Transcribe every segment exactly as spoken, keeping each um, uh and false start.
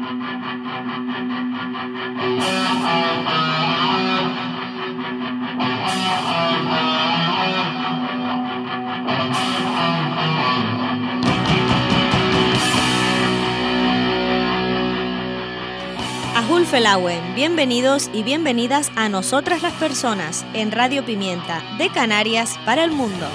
Felauen, bienvenidos y bienvenidas a Nosotras las Personas en Radio Pimienta, de Canarias para el mundo.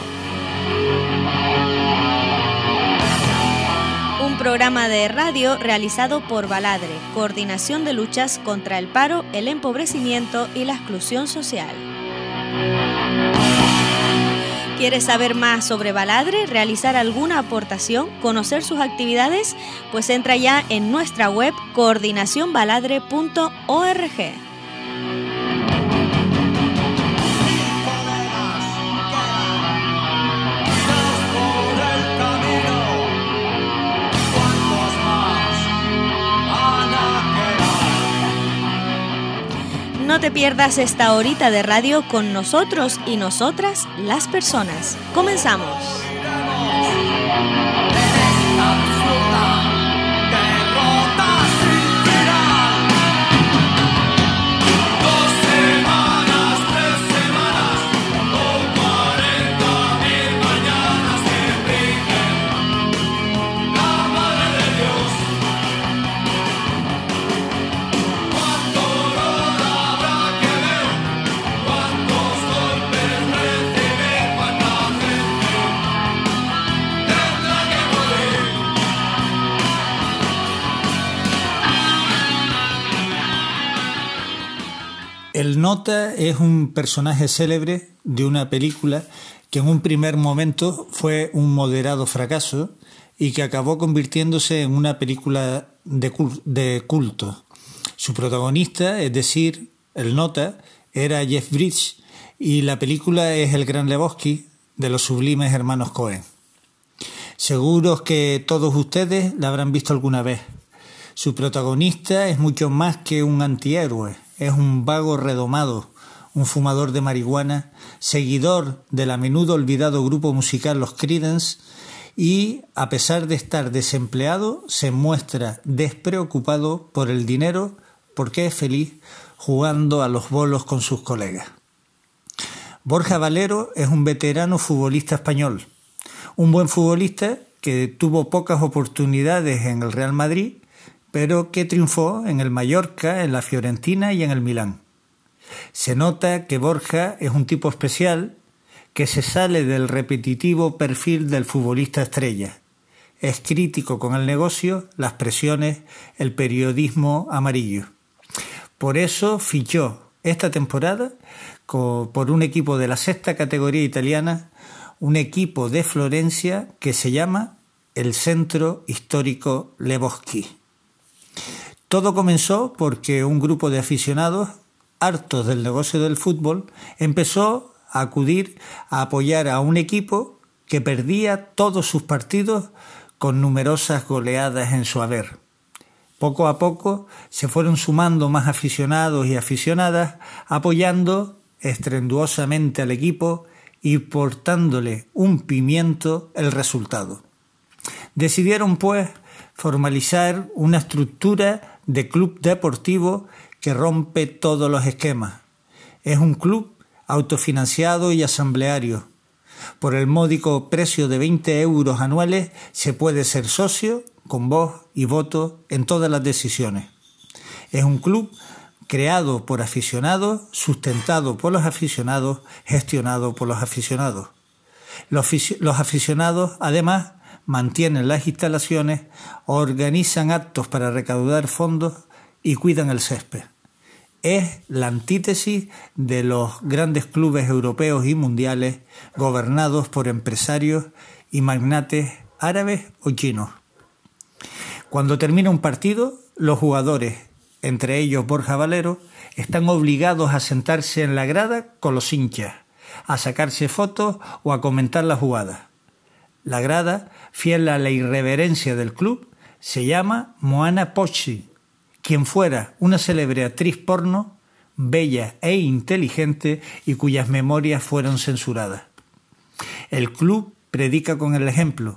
Un programa de radio realizado por Baladre, Coordinación de Luchas contra el Paro, el Empobrecimiento y la Exclusión Social. ¿Quieres saber más sobre Baladre, realizar alguna aportación, conocer sus actividades? Pues entra ya en nuestra web coordinación baladre punto org. No te pierdas esta horita de radio con nosotros y nosotras, las personas. ¡Comenzamos! El Nota es un personaje célebre de una película que en un primer momento fue un moderado fracaso y que acabó convirtiéndose en una película de culto. Su protagonista, es decir, el Nota, era Jeff Bridges y la película es El Gran Lebowski de los sublimes hermanos Coen. Seguro que todos ustedes la habrán visto alguna vez. Su protagonista es mucho más que un antihéroe. Es un vago redomado, un fumador de marihuana, seguidor del a menudo olvidado grupo musical Los Creedence y, a pesar de estar desempleado, se muestra despreocupado por el dinero porque es feliz jugando a los bolos con sus colegas. Borja Valero es un veterano futbolista español, un buen futbolista que tuvo pocas oportunidades en el Real Madrid, pero que triunfó en el Mallorca, en la Fiorentina y en el Milán. Se nota que Borja es un tipo especial que se sale del repetitivo perfil del futbolista estrella. Es crítico con el negocio, las presiones, el periodismo amarillo. Por eso fichó esta temporada por un equipo de la sexta categoría italiana, un equipo de Florencia que se llama el Centro Histórico Lebowski. Todo comenzó porque un grupo de aficionados, hartos del negocio del fútbol, empezó a acudir a apoyar a un equipo que perdía todos sus partidos con numerosas goleadas en su haber. Poco a poco se fueron sumando más aficionados y aficionadas, apoyando estrenduosamente al equipo y portándole un pimiento el resultado. Decidieron, pues, formalizar una estructura de club deportivo que rompe todos los esquemas. Es un club autofinanciado y asambleario. Por el módico precio de veinte euros anuales se puede ser socio con voz y voto en todas las decisiones. Es un club creado por aficionados, sustentado por los aficionados, gestionado por los aficionados. Los, los aficionados, además, mantienen las instalaciones, organizan actos para recaudar fondos y cuidan el césped. Es la antítesis de los grandes clubes europeos y mundiales gobernados por empresarios y magnates árabes o chinos. Cuando termina un partido, los jugadores, entre ellos Borja Valero, están obligados a sentarse en la grada con los hinchas, a sacarse fotos o a comentar la jugada. La grada, fiel a la irreverencia del club, se llama Moana Pozzi, quien fuera una célebre actriz porno, bella e inteligente y cuyas memorias fueron censuradas. El club predica con el ejemplo,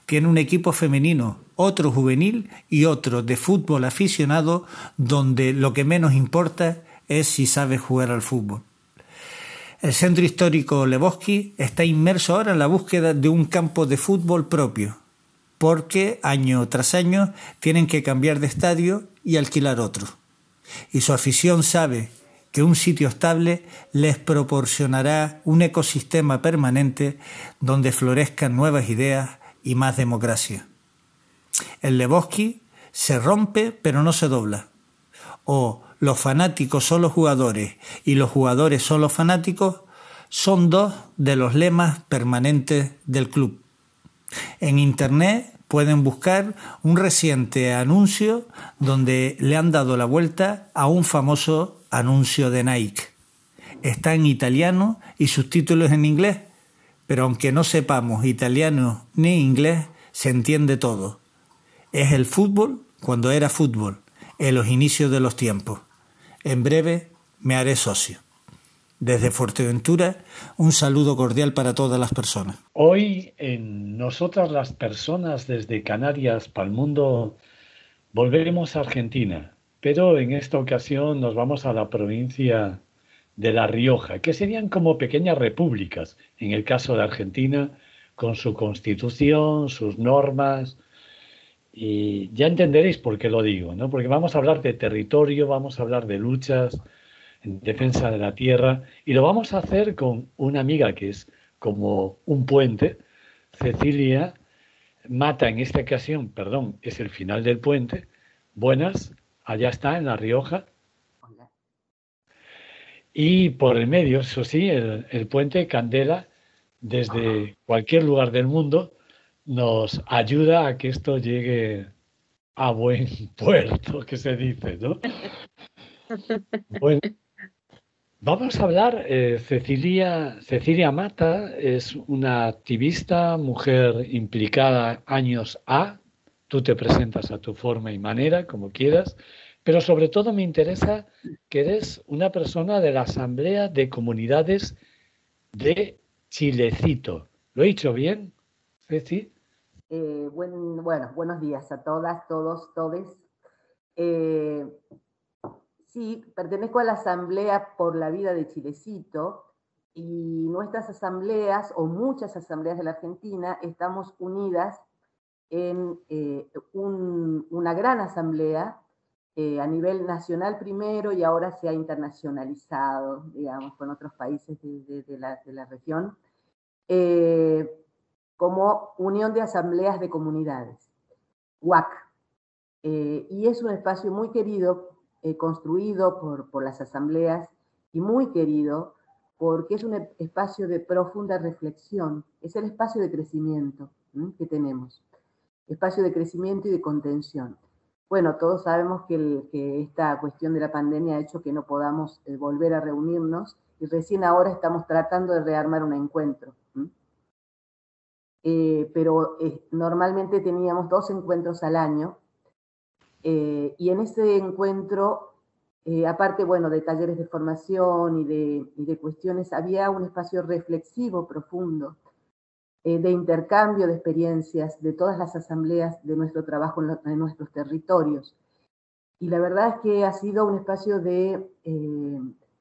Tiene un equipo femenino, otro juvenil y otro de fútbol aficionado, donde lo que menos importa es si sabes jugar al fútbol. El centro histórico Lebowski está inmerso ahora en la búsqueda de un campo de fútbol propio, porque año tras año tienen que cambiar de estadio y alquilar otro. Y su afición sabe que un sitio estable les proporcionará un ecosistema permanente donde florezcan nuevas ideas y más democracia. El Lebowski se rompe pero no se dobla. O los fanáticos son los jugadores y los jugadores son los fanáticos son dos de los lemas permanentes del club. En Internet pueden buscar un reciente anuncio donde le han dado la vuelta a un famoso anuncio de Nike. Está en italiano y sus títulos en inglés, pero aunque no sepamos italiano ni inglés, se entiende todo. Es el fútbol cuando era fútbol, en los inicios de los tiempos. En breve me haré socio. Desde Fuerteventura, un saludo cordial para todas las personas. Hoy en Nosotras las Personas desde Canarias para el mundo volveremos a Argentina, pero en esta ocasión nos vamos a la provincia de La Rioja, que serían como pequeñas repúblicas, en el caso de Argentina, con su constitución, sus normas, y ya entenderéis por qué lo digo, ¿no? Porque vamos a hablar de territorio, vamos a hablar de luchas en defensa de la tierra, y lo vamos a hacer con una amiga que es como un puente, Cecilia Mata, en esta ocasión, perdón, es el final del puente. Buenas, allá está, en La Rioja. Hola. Y por el medio, eso sí, el, el puente Candela, desde cualquier lugar del mundo, nos ayuda a que esto llegue a buen puerto, que se dice, ¿no? Bueno, vamos a hablar, eh, Cecilia, Cecilia Mata es una activista, mujer implicada años A. Tú te presentas a tu forma y manera, como quieras, pero sobre todo me interesa que eres una persona de la Asamblea de Comunidades de Chilecito. ¿Lo he dicho bien, Ceci? Eh, buen, bueno, buenos días a todas, todos, todes. Eh, sí, pertenezco a la Asamblea por la Vida de Chilecito y nuestras asambleas, o muchas asambleas de la Argentina, estamos unidas en eh, un, una gran asamblea eh, a nivel nacional primero y ahora se ha internacionalizado, digamos, con otros países de, de, de, la, de la región. Eh, como Unión de Asambleas de Comunidades, U A C. Eh, y es un espacio muy querido, eh, construido por, por las asambleas, y muy querido porque es un espacio de profunda reflexión, es el espacio de crecimiento ¿sí? que tenemos, espacio de crecimiento y de contención. Bueno, todos sabemos que, el, que esta cuestión de la pandemia ha hecho que no podamos eh, volver a reunirnos, y recién ahora estamos tratando de rearmar un encuentro. ¿sí? Eh, pero eh, normalmente teníamos dos encuentros al año, eh, y en ese encuentro, eh, aparte, bueno, de talleres de formación y de, y de cuestiones, había un espacio reflexivo profundo, eh, de intercambio de experiencias de todas las asambleas de nuestro trabajo en, lo, en nuestros territorios. Y la verdad es que ha sido un espacio de... Eh,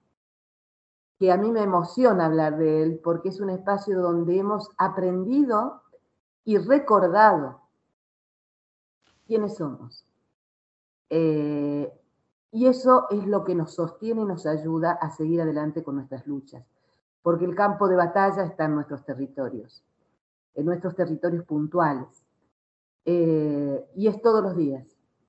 que a mí me emociona hablar de él, porque es un espacio donde hemos aprendido y recordado quiénes somos. Eh, y eso es lo que nos sostiene y nos ayuda a seguir adelante con nuestras luchas, porque el campo de batalla está en nuestros territorios, en nuestros territorios puntuales. Eh, y es todos los días,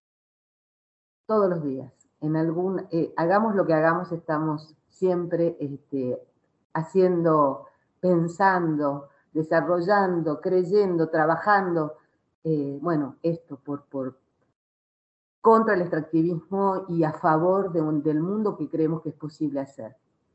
todos los días. En algún, eh, hagamos lo que hagamos, estamos siempre este, haciendo, pensando, desarrollando, creyendo, trabajando, eh, bueno, esto por, por contra el extractivismo y a favor de un, del mundo que creemos que es posible hacer.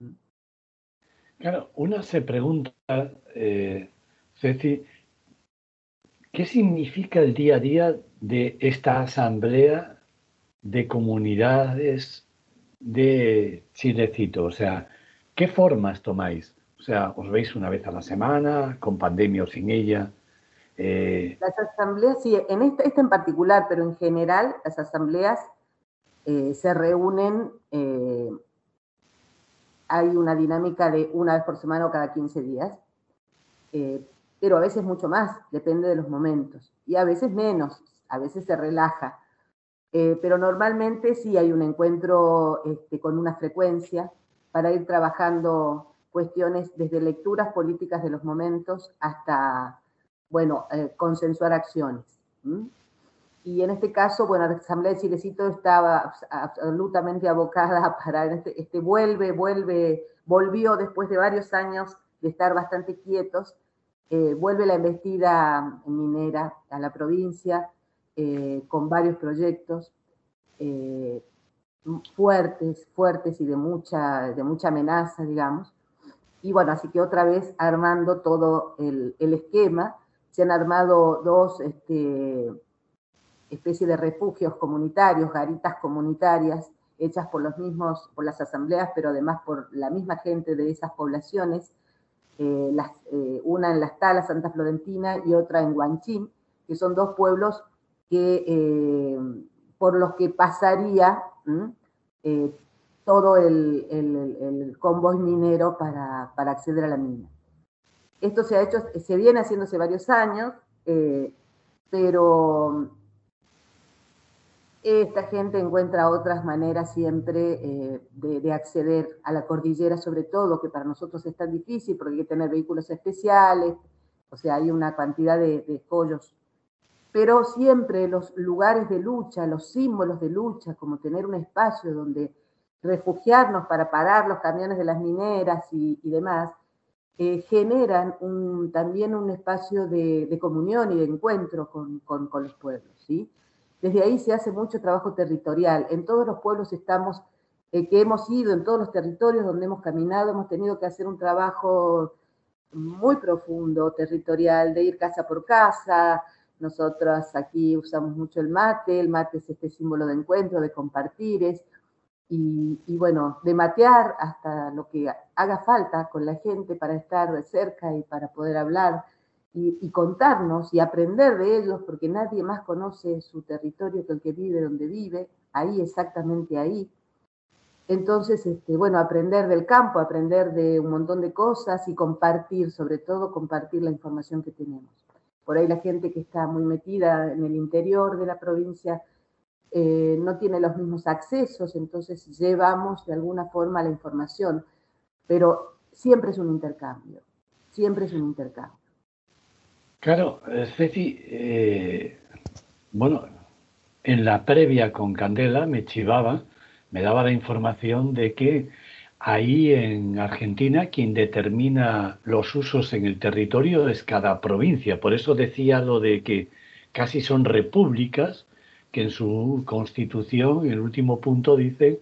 Claro, una se pregunta, eh, Ceci, ¿qué significa el día a día de esta asamblea de comunidades de Chilecito? O sea, ¿qué formas tomáis? O sea, ¿os veis una vez a la semana, con pandemia o sin ella? Eh, Las asambleas, sí, en esta, esta en particular, pero en general, las asambleas eh, se reúnen, eh, hay una dinámica de una vez por semana o cada quince días, eh, pero a veces mucho más, depende de los momentos, y a veces menos, a veces se relaja, eh, pero normalmente sí hay un encuentro este, con una frecuencia para ir trabajando cuestiones desde lecturas políticas de los momentos hasta, bueno, eh, consensuar acciones. ¿Mm? Y en este caso, bueno, la Asamblea de Chilecito estaba absolutamente abocada para este, este vuelve, vuelve, volvió después de varios años de estar bastante quietos, eh, vuelve la embestida minera a la provincia eh, con varios proyectos eh, fuertes, fuertes y de mucha, de mucha amenaza, digamos. Y bueno, así que otra vez armando todo el, el esquema, se han armado dos este, especie de refugios comunitarios, garitas comunitarias, hechas por los mismos, por las asambleas, pero además por la misma gente de esas poblaciones, eh, las, eh, una en Las Talas, Santa Florentina, y otra en Huanchín, que son dos pueblos que, eh, por los que pasaría eh, todo el, el, el, convoy minero para, para acceder a la mina. Esto se ha hecho, se viene haciendo hace varios años, eh, pero esta gente encuentra otras maneras siempre eh, de, de acceder a la cordillera, sobre todo, que para nosotros es tan difícil porque hay que tener vehículos especiales, o sea, hay una cantidad de, de escollos. Pero siempre los lugares de lucha, los símbolos de lucha, como tener un espacio donde refugiarnos para parar los camiones de las mineras y, y demás, eh, generan un, también un espacio de, de comunión y de encuentro con, con, con los pueblos, ¿sí? Desde ahí se hace mucho trabajo territorial. En todos los pueblos estamos, eh, que hemos ido, en todos los territorios donde hemos caminado, hemos tenido que hacer un trabajo muy profundo, territorial, de ir casa por casa. Nosotros aquí usamos mucho el mate, el mate es este símbolo de encuentro, de compartires, y, y bueno, de matear hasta lo que haga falta con la gente para estar de cerca y para poder hablar. Y, y contarnos y aprender de ellos, porque nadie más conoce su territorio que el que vive donde vive, ahí, exactamente ahí. Entonces, este, bueno, aprender del campo, aprender de un montón de cosas y compartir, sobre todo compartir la información que tenemos. Por ahí la gente que está muy metida en el interior de la provincia eh, no tiene los mismos accesos, entonces llevamos de alguna forma la información, pero siempre es un intercambio, siempre es un intercambio. Claro, Ceci, eh, bueno, en la previa con Candela me chivaba, me daba la información de que ahí en Argentina quien determina los usos en el territorio es cada provincia. Por eso decía lo de que casi son repúblicas, que en su constitución, en el último punto, dicen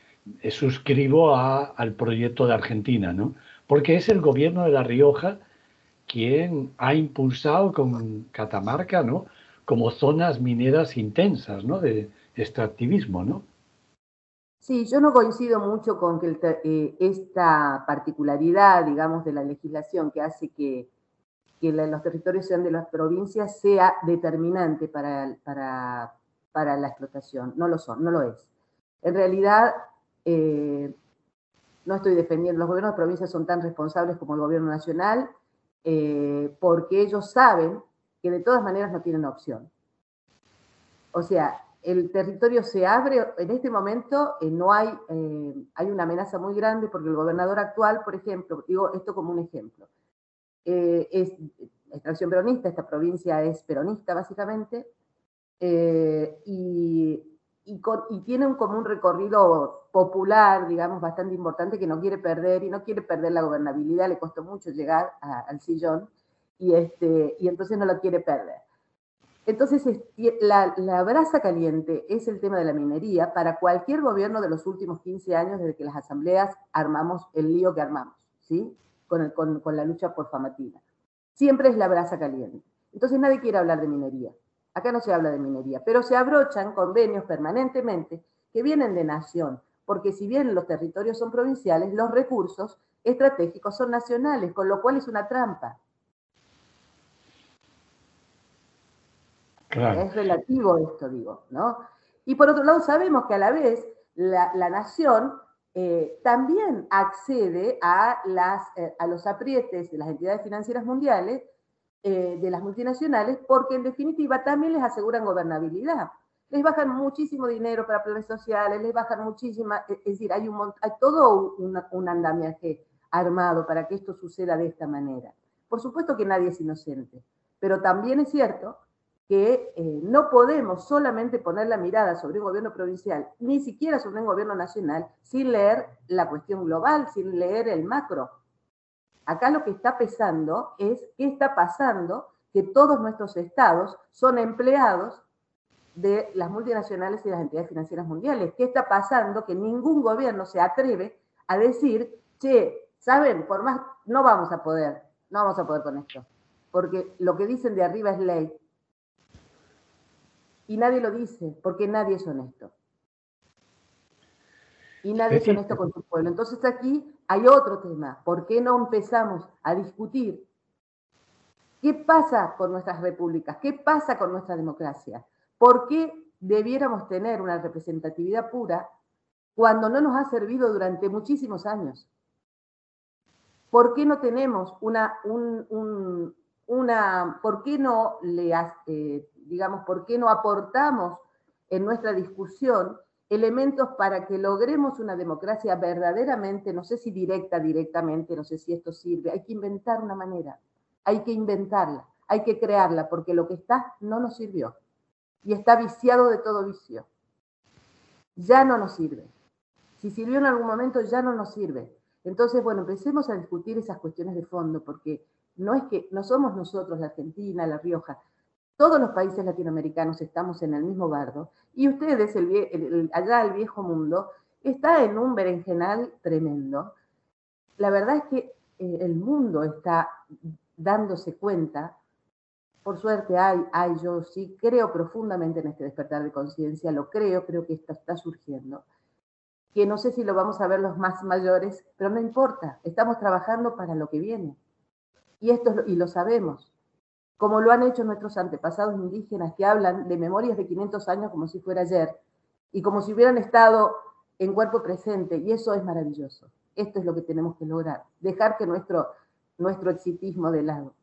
suscribo a, al proyecto de Argentina, ¿no? Porque es el gobierno de La Rioja quien ha impulsado con Catamarca, ¿no?, como zonas mineras intensas, ¿no?, de extractivismo, ¿no? Sí, yo no coincido mucho con que el, eh, esta particularidad, digamos, de la legislación que hace que, que la, los territorios sean de las provincias sea determinante para, para, para la explotación. No lo son, no lo es. En realidad, eh, no estoy defendiendo, los gobiernos de provincias son tan responsables como el gobierno nacional, eh, porque ellos saben que de todas maneras no tienen opción. O sea, el territorio se abre, en este momento eh, no hay, eh, hay una amenaza muy grande porque el gobernador actual, por ejemplo, digo esto como un ejemplo, eh, es extracción peronista, esta provincia es peronista básicamente, eh, y, y, con, y tiene un, como un recorrido popular, digamos, bastante importante que no quiere perder, y no quiere perder la gobernabilidad, le costó mucho llegar a, al sillón, y, este, y entonces no lo quiere perder. Entonces, la, la brasa caliente es el tema de la minería para cualquier gobierno de los últimos quince años, desde que las asambleas armamos el lío que armamos, ¿sí? Con, el, con, con la lucha por Famatina. Siempre es la brasa caliente. Entonces, nadie quiere hablar de minería. Acá no se habla de minería, pero se abrochan convenios permanentemente que vienen de nación, porque si bien los territorios son provinciales, los recursos estratégicos son nacionales, con lo cual es una trampa. Claro. Es relativo esto, digo, ¿no? Y por otro lado sabemos que a la vez la, la nación eh, también accede a, las, eh, a los aprietes de las entidades financieras mundiales, eh, de las multinacionales, porque en definitiva también les aseguran gobernabilidad. Les bajan muchísimo dinero para planes sociales, les bajan muchísima, es decir, hay, un, hay todo un, un andamiaje armado para que esto suceda de esta manera. Por supuesto que nadie es inocente, pero también es cierto que eh, no podemos solamente poner la mirada sobre un gobierno provincial, ni siquiera sobre un gobierno nacional, sin leer la cuestión global, sin leer el macro. Acá lo que está pesando es qué está pasando, que todos nuestros estados son empleados de las multinacionales y las entidades financieras mundiales. ¿Qué está pasando? Que ningún gobierno se atreve a decir, che, ¿saben? Por más, no vamos a poder, no vamos a poder con esto. Porque lo que dicen de arriba es ley. Y nadie lo dice, porque nadie es honesto. Y nadie es honesto con su pueblo. Entonces aquí hay otro tema. ¿Por qué no empezamos a discutir qué pasa con nuestras repúblicas? ¿Qué pasa con nuestra democracia? ¿Por qué debiéramos tener una representatividad pura cuando no nos ha servido durante muchísimos años? ¿Por qué no tenemos una, un, un, una, por qué no le, eh, digamos, por qué no aportamos en nuestra discusión elementos para que logremos una democracia verdaderamente, no sé si directa, directamente, no sé si esto sirve, hay que inventar una manera, hay que inventarla, hay que crearla, porque lo que está no nos sirvió. Y está viciado de todo vicio. Ya no nos sirve. Si sirvió en algún momento, ya no nos sirve. Entonces, bueno, empecemos a discutir esas cuestiones de fondo, porque no es que no somos nosotros, la Argentina, La Rioja, todos los países latinoamericanos estamos en el mismo bardo, y ustedes, el, el, el, allá el viejo mundo, está en un berenjenal tremendo. La verdad es que eh, el mundo está dándose cuenta. Por suerte hay, hay, yo sí creo profundamente en este despertar de conciencia, lo creo, creo que esto está surgiendo, que no sé si lo vamos a ver los más mayores, pero no importa, estamos trabajando para lo que viene. Y esto es lo, y lo sabemos, como lo han hecho nuestros antepasados indígenas, que hablan de memorias de quinientos años como si fuera ayer, y como si hubieran estado en cuerpo presente, y eso es maravilloso. Esto es lo que tenemos que lograr, dejar que nuestro, nuestro exitismo de lado.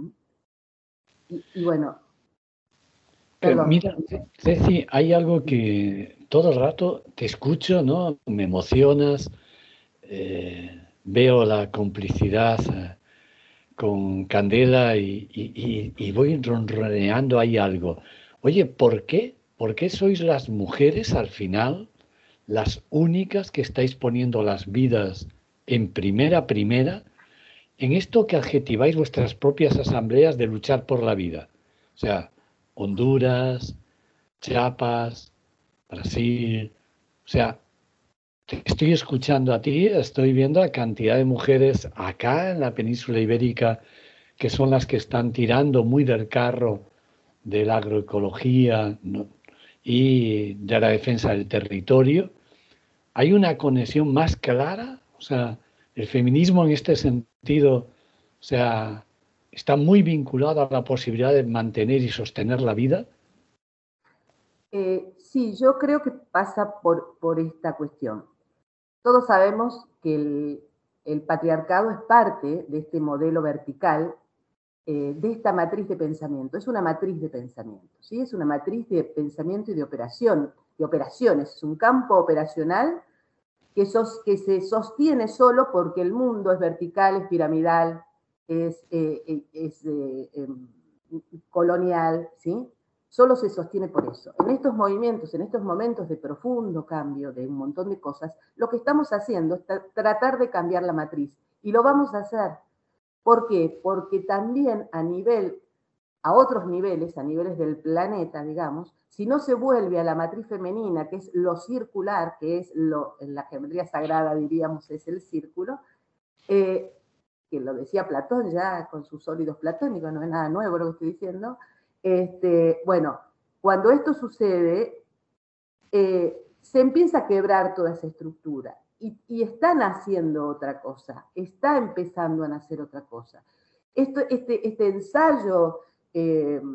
Y, y bueno, pero mira, Ceci, hay algo que todo el rato te escucho, ¿no? Me emocionas, eh, veo la complicidad eh, con Candela y, y, y voy ronroneando ahí algo. Oye, ¿por qué? ¿Por qué sois las mujeres al final las únicas que estáis poniendo las vidas en primera primera en esto que adjetiváis vuestras propias asambleas de luchar por la vida? O sea, Honduras, Chiapas, Brasil, o sea, te estoy escuchando a ti, estoy viendo la cantidad de mujeres acá en la península ibérica que son las que están tirando muy del carro de la agroecología, ¿no? Y de la defensa del territorio. ¿Hay una conexión más clara? O sea, el feminismo en este sentido, o sea, está muy vinculado a la posibilidad de mantener y sostener la vida. Eh, sí, yo creo que pasa por, por esta cuestión. Todos sabemos que el, el patriarcado es parte de este modelo vertical, eh, de esta matriz de pensamiento. Es una matriz de pensamiento, ¿sí? Es una matriz de pensamiento y de operación, de operaciones. Es un campo operacional que, sos, que se sostiene solo porque el mundo es vertical, es piramidal, es, eh, es eh, eh, colonial, ¿sí? Solo se sostiene por eso. En estos movimientos, en estos momentos de profundo cambio de un montón de cosas, lo que estamos haciendo es tratar de cambiar la matriz. Y lo vamos a hacer. ¿Por qué? Porque también a nivel, a otros niveles, a niveles del planeta, digamos, si no se vuelve a la matriz femenina, que es lo circular, que es lo, en la geometría sagrada diríamos es el círculo, eh, que lo decía Platón ya con sus sólidos platónicos, no es nada nuevo lo que estoy diciendo. Este, bueno, cuando esto sucede, eh, se empieza a quebrar toda esa estructura y, y están haciendo otra cosa, está empezando a nacer otra cosa. Esto, este, este ensayo eh,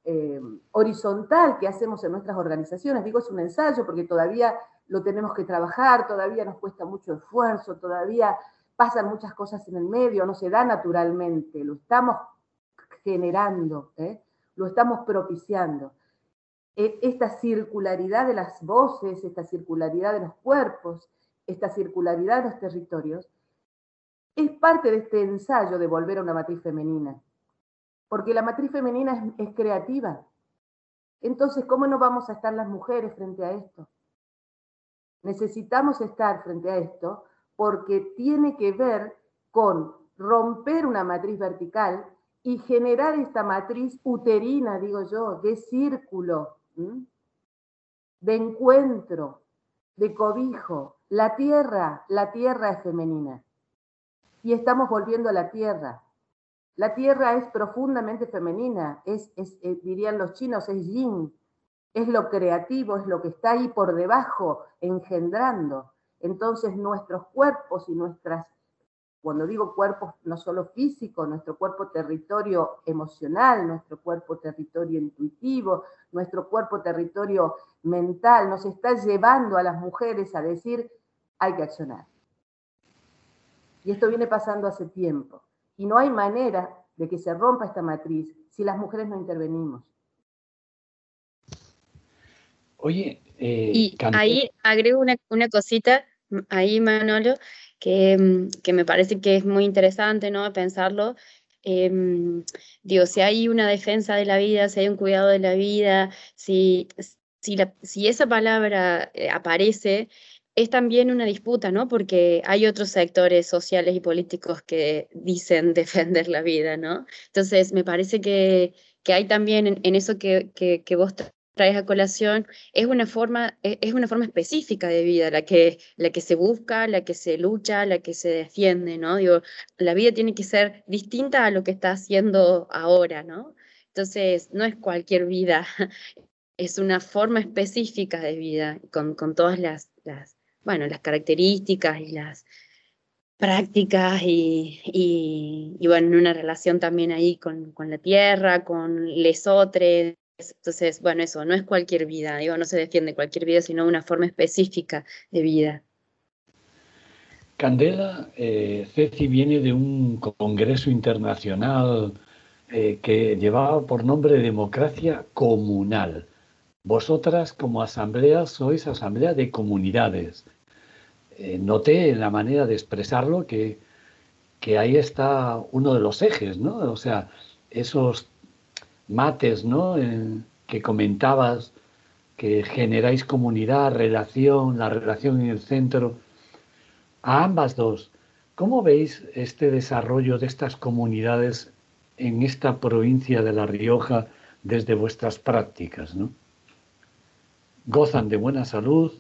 eh, horizontal que hacemos en nuestras organizaciones. Digo, es un ensayo porque todavía lo tenemos que trabajar, todavía nos cuesta mucho esfuerzo, todavía pasan muchas cosas en el medio, no se da naturalmente, lo estamos generando, ¿eh? Lo estamos propiciando. Esta circularidad de las voces, esta circularidad de los cuerpos, esta circularidad de los territorios, es parte de este ensayo de volver a una matriz femenina. Porque la matriz femenina es, es creativa. Entonces, ¿cómo no vamos a estar las mujeres frente a esto? Necesitamos estar frente a esto porque tiene que ver con romper una matriz vertical y generar esta matriz uterina, digo yo, de círculo, ¿m? de encuentro, de cobijo. La tierra, la tierra es femenina. Y estamos volviendo a la tierra. La tierra es profundamente femenina, es, es, es, dirían los chinos, es yin, es lo creativo, es lo que está ahí por debajo, engendrando. Entonces nuestros cuerpos y nuestras, cuando digo cuerpos, no solo físico, nuestro cuerpo territorio emocional, nuestro cuerpo territorio intuitivo, nuestro cuerpo territorio mental, nos está llevando a las mujeres a decir, hay que accionar. Y esto viene pasando hace tiempo. Y no hay manera de que se rompa esta matriz si las mujeres no intervenimos. Oye, eh, y Candela, ahí agrego una, una cosita, ahí Manolo, que, que me parece que es muy interesante, ¿no? Pensarlo. Eh, digo, si hay una defensa de la vida, si hay un cuidado de la vida, si, si, la, si esa palabra eh, aparece, es también una disputa, ¿no? Porque hay otros sectores sociales y políticos que dicen defender la vida, ¿no? Entonces, me parece que, que hay también en, en eso que, que, que vos traes a colación, es una forma, es una forma específica de vida, la que, la que se busca, la que se lucha, la que se defiende, ¿no? Digo, la vida tiene que ser distinta a lo que está haciendo ahora, ¿no? Entonces, no es cualquier vida, es una forma específica de vida, con, con todas las, las, bueno, las características y las prácticas y, y, y bueno, en una relación también ahí con, con la tierra, con lesotres. Entonces, bueno, eso, no es cualquier vida, digo, no se defiende cualquier vida, sino una forma específica de vida. Candela, eh, Ceci viene de un congreso internacional eh, que llevaba por nombre Democracia Comunal. Vosotras, como asamblea, sois asamblea de comunidades. Eh, noté en la manera de expresarlo que, que ahí está uno de los ejes, ¿no? O sea, esos mates, ¿no? Eh, que comentabas, que generáis comunidad, relación, la relación en el centro. A ambas dos, ¿cómo veis este desarrollo de estas comunidades en esta provincia de La Rioja desde vuestras prácticas, ¿no? ¿Gozan de buena salud?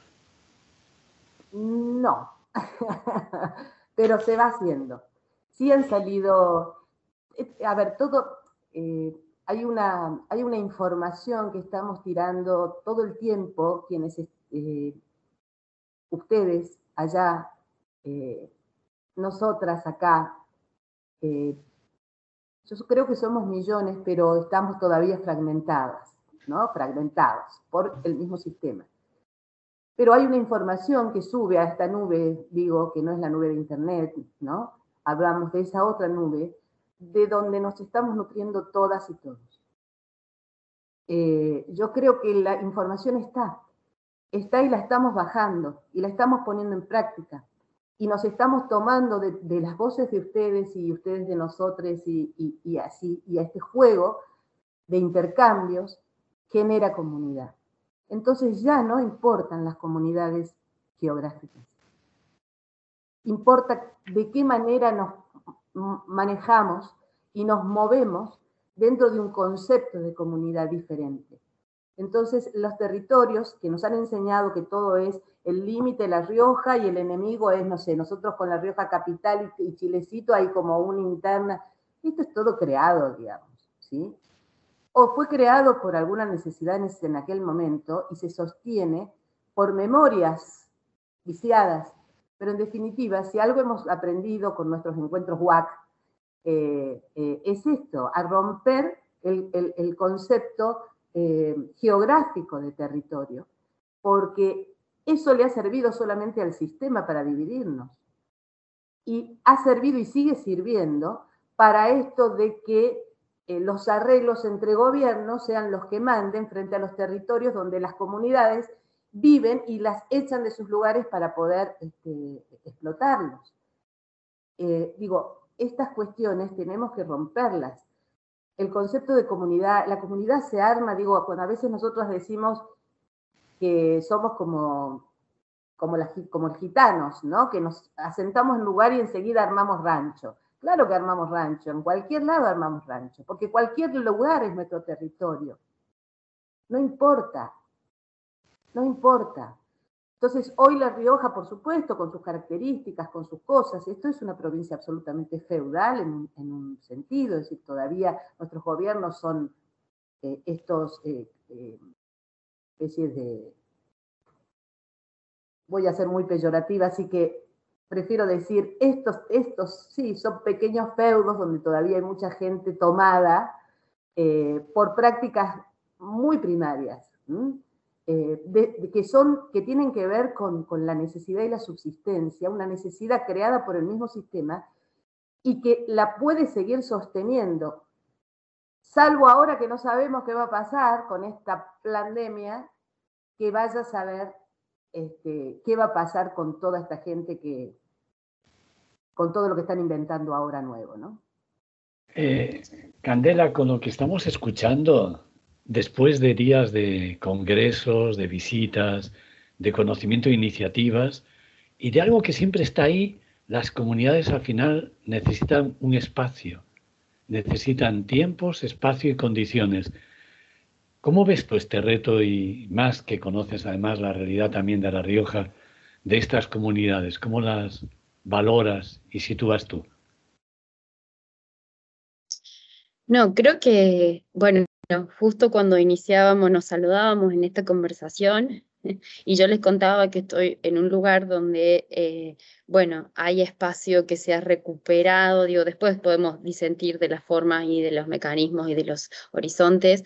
No, pero se va haciendo. Sí han salido, a ver, todo, eh, hay, una, hay una información que estamos tirando todo el tiempo, quienes, eh, ustedes allá, eh, nosotras acá, eh, yo creo que somos millones, pero estamos todavía fragmentadas, ¿no? Fragmentados por el mismo sistema. Pero hay una información que sube a esta nube, digo, que no es la nube de internet, ¿no? Hablamos de esa otra nube, de donde nos estamos nutriendo todas y todos. Eh, yo creo que la información está, está y la estamos bajando, y la estamos poniendo en práctica. Y nos estamos tomando de, de las voces de ustedes y ustedes de nosotros y, y, y así, y a este juego de intercambios genera comunidad. Entonces ya no importan las comunidades geográficas. Importa de qué manera nos manejamos y nos movemos dentro de un concepto de comunidad diferente. Entonces, los territorios que nos han enseñado que todo es el límite de La Rioja y el enemigo es, no sé, nosotros con La Rioja capital y Chilecito hay como una interna. Esto es todo creado, digamos, ¿sí? O fue creado por alguna necesidad en aquel momento y se sostiene por memorias viciadas. Pero en definitiva, si algo hemos aprendido con nuestros encuentros W A C, eh, eh, es esto, a romper el, el, el concepto eh, geográfico de territorio, porque eso le ha servido solamente al sistema para dividirnos. Y ha servido y sigue sirviendo para esto de que eh, los arreglos entre gobiernos sean los que manden frente a los territorios donde las comunidades viven y las echan de sus lugares para poder este, explotarlos. Eh, digo, estas cuestiones tenemos que romperlas. El concepto de comunidad, la comunidad se arma, digo, cuando a veces nosotros decimos que somos como, como, las, como los gitanos, ¿no? Que nos asentamos en lugar y enseguida armamos rancho. Claro que armamos rancho, en cualquier lado armamos rancho, porque cualquier lugar es nuestro territorio. No importa, no importa. Entonces, hoy La Rioja, por supuesto, con sus características, con sus cosas, esto es una provincia absolutamente feudal en, en un sentido, es decir, todavía nuestros gobiernos son eh, estos eh, eh, especies de... Voy a ser muy peyorativa, así que prefiero decir, estos, estos sí, son pequeños feudos donde todavía hay mucha gente tomada eh, por prácticas muy primarias. ¿m? Eh, de, de que, son, que tienen que ver con, con la necesidad y la subsistencia, una necesidad creada por el mismo sistema y que la puede seguir sosteniendo, salvo ahora que no sabemos qué va a pasar con esta pandemia, que vaya a saber este, qué va a pasar con toda esta gente que, con todo lo que están inventando ahora nuevo, ¿no? Eh, Candela, con lo que estamos escuchando, después de días de congresos, de visitas, de conocimiento de iniciativas y de algo que siempre está ahí, las comunidades al final necesitan un espacio, necesitan tiempos, espacio y condiciones. ¿Cómo ves tú este reto y más que conoces además la realidad también de La Rioja, de estas comunidades? ¿Cómo las valoras y sitúas tú? No, creo que, bueno, justo cuando iniciábamos, nos saludábamos en esta conversación y yo les contaba que estoy en un lugar donde, eh, bueno, hay espacio que se ha recuperado, digo, después podemos disentir de las formas y de los mecanismos y de los horizontes,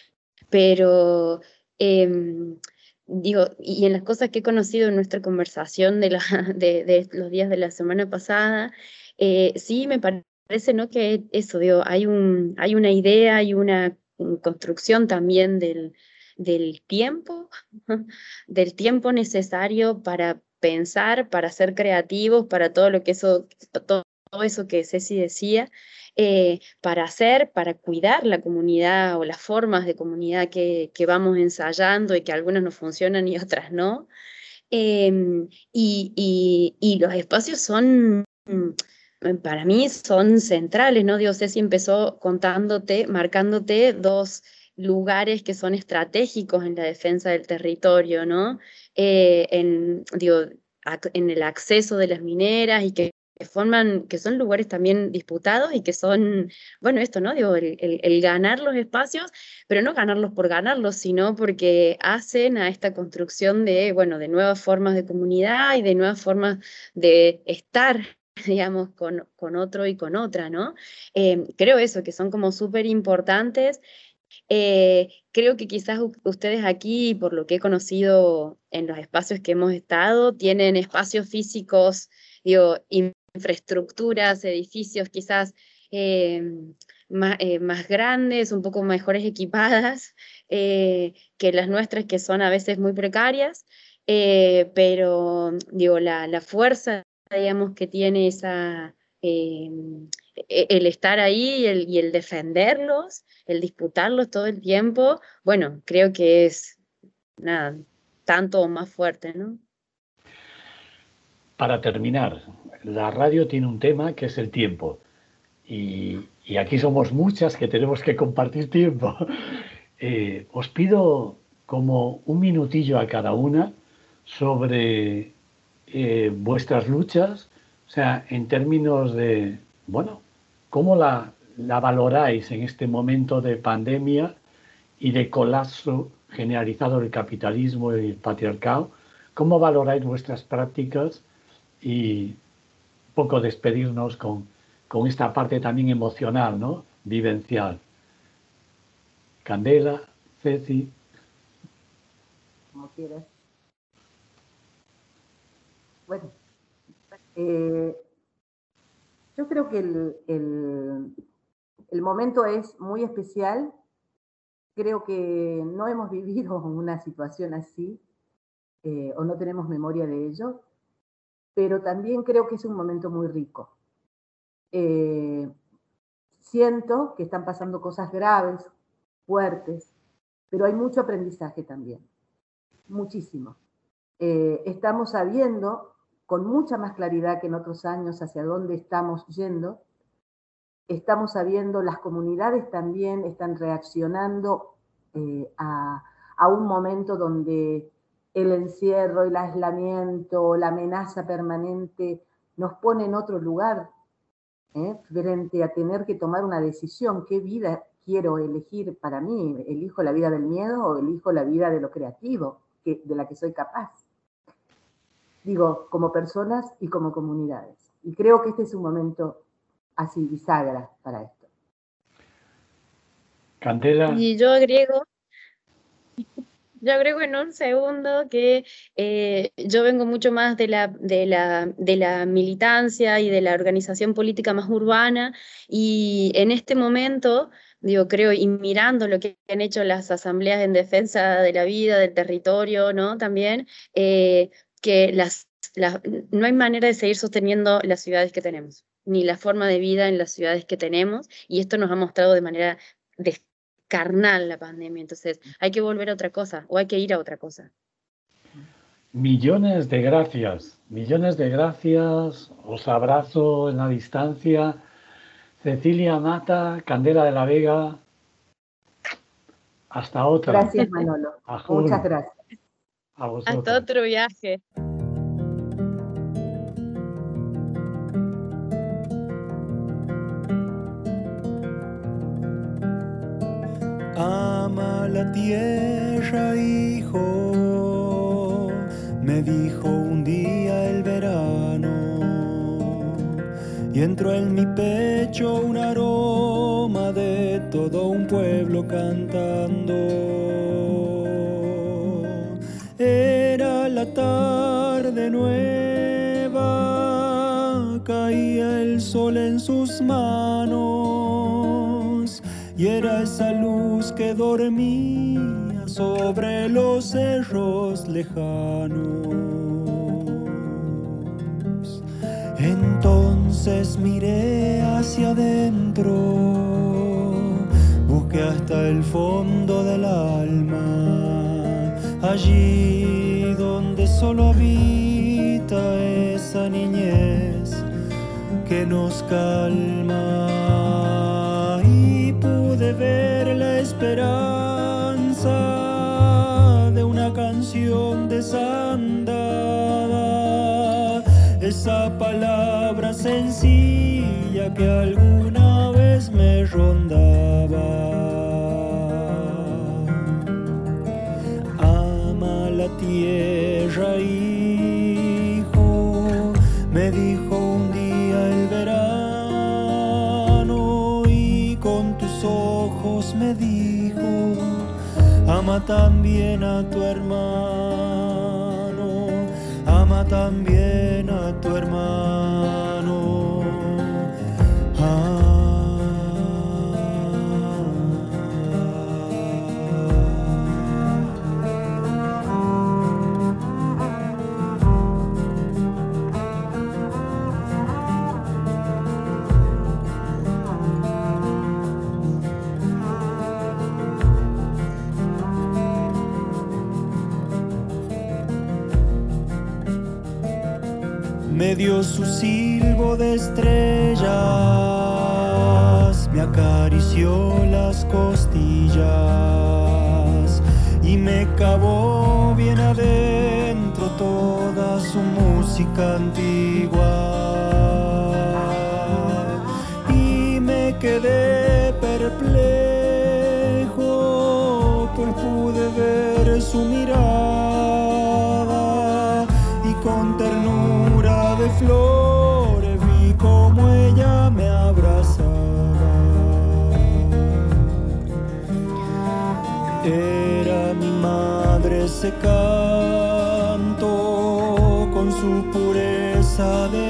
pero, eh, digo, y en las cosas que he conocido en nuestra conversación de, la, de, de los días de la semana pasada, eh, sí me parece... Parece, ¿no? Que eso, digo, hay, un, hay una idea, hay una construcción también del, del tiempo, del tiempo necesario para pensar, para ser creativos, para todo lo que eso, todo, todo eso que Ceci decía, eh, para hacer, para cuidar la comunidad o las formas de comunidad que, que vamos ensayando y que algunas nos funcionan y otras no. Eh, y, y, y los espacios son... para mí son centrales, ¿no? Digo, Ceci empezó contándote, marcándote dos lugares que son estratégicos en la defensa del territorio, ¿no? Eh, en, digo, en el acceso de las mineras y que, que forman, que son lugares también disputados y que son, bueno, esto, ¿no? Digo, el, el, el ganar los espacios, pero no ganarlos por ganarlos, sino porque hacen a esta construcción de, bueno, de nuevas formas de comunidad y de nuevas formas de estar, digamos, con, con otro y con otra, ¿no? Eh, creo eso, que son como súper importantes. Eh, creo que quizás ustedes aquí, por lo que he conocido en los espacios que hemos estado, tienen espacios físicos, digo, infraestructuras, edificios quizás eh, más, eh, más grandes, un poco mejores equipadas eh, que las nuestras, que son a veces muy precarias, eh, pero digo, la, la fuerza, digamos, que tiene esa, eh, el estar ahí y el, y el defenderlos, el disputarlos todo el tiempo, bueno, creo que es nada, tanto o más fuerte, ¿no? Para terminar, la radio tiene un tema que es el tiempo y, y aquí somos muchas que tenemos que compartir tiempo. Eh, os pido como un minutillo a cada una sobre Eh, vuestras luchas, o sea, en términos de, bueno, ¿cómo la, la valoráis en este momento de pandemia y de colapso generalizado del capitalismo y el patriarcado? ¿Cómo valoráis vuestras prácticas? Y un poco despedirnos con, con esta parte también emocional, ¿no? Vivencial. Candela, Ceci. Como quieras. Bueno, eh, yo creo que el, el, el momento es muy especial. Creo que no hemos vivido una situación así, eh, o no tenemos memoria de ello, pero también creo que es un momento muy rico. Eh, siento que están pasando cosas graves, fuertes, pero hay mucho aprendizaje también, muchísimo. Eh, estamos sabiendo con mucha más claridad que en otros años hacia dónde estamos yendo. Estamos sabiendo, las comunidades también están reaccionando eh, a, a un momento donde el encierro, el aislamiento, la amenaza permanente nos pone en otro lugar, ¿eh? Frente a tener que tomar una decisión. ¿Qué vida quiero elegir para mí? ¿Elijo la vida del miedo o elijo la vida de lo creativo, que, de la que soy capaz? Digo, como personas y como comunidades. Y creo que este es un momento así, bisagra para esto. Candela. Y yo agrego, yo agrego en un segundo que eh, yo vengo mucho más de la, de, la, de la militancia y de la organización política más urbana, y en este momento, digo, creo, y mirando lo que han hecho las asambleas en defensa de la vida, del territorio, ¿no? También, eh, que las, las, no hay manera de seguir sosteniendo las ciudades que tenemos, ni la forma de vida en las ciudades que tenemos, y esto nos ha mostrado de manera descarnal la pandemia. Entonces hay que volver a otra cosa, o hay que ir a otra cosa. Millones de gracias, millones de gracias, os abrazo en la distancia. Cecilia Mata, Candela de la Vega, hasta otra. Gracias, Manolo. Muchas gracias. A vosotros. Hasta otro viaje. Ama la tierra, hijo, me dijo un día el verano, y entró en mi pecho un aroma de todo un pueblo cantando. Era la tarde nueva, caía el sol en sus manos, y era esa luz que dormía sobre los cerros lejanos. Entonces miré hacia adentro, busqué hasta el fondo del alma, allí donde solo habita esa niñez que nos calma, y pude ver la esperanza de una canción desandada, esa palabra sencilla que alguna vez me rondaba. Ama la tierra, hijo, me dijo un día el verano, y con tus ojos me dijo, ama también a tu hermano, ama también a tu hermano. Ah. Me dio su silbo de estrellas, me acarició las costillas y me cavó bien adentro toda su música antigua, y me quedé perplejo, pues pude ver su mirada, y con ternura de flores vi como ella me abrazaba. ese canto con su pureza de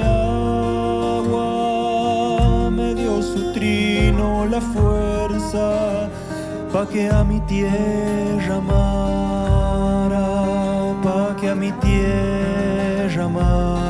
agua me dio su trino la fuerza pa' que a mi tierra amara, pa' que a mi tierra amara.